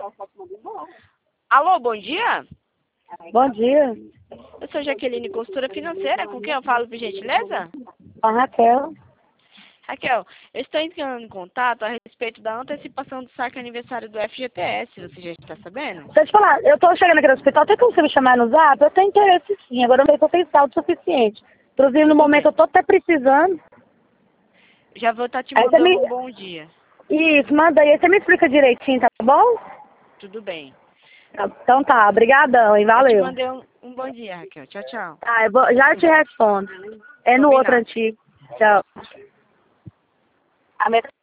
Alô, bom dia? Bom dia. Eu sou Jaqueline, consultora financeira. Com quem eu falo, por gentileza? A Raquel. Raquel, eu estou entrando em contato a respeito da antecipação do saque aniversário do FGTS. Você já está sabendo? Deixa eu te falar, eu tô chegando aqui no hospital, tem como você me chamar no zap? Eu tenho interesse sim, agora eu não sei se eu tenho saldo suficiente. Inclusive, no momento, eu tô até precisando. Já vou estar te Aí você mandando me... um bom dia. Isso, manda aí, você me explica direitinho, tá bom? Tudo bem. Então tá, obrigadão, e Eu te valeu. mandei um bom dia, Raquel. Tchau, tchau. Ah, já te respondo. É no outro Combinado. antigo. Tchau. A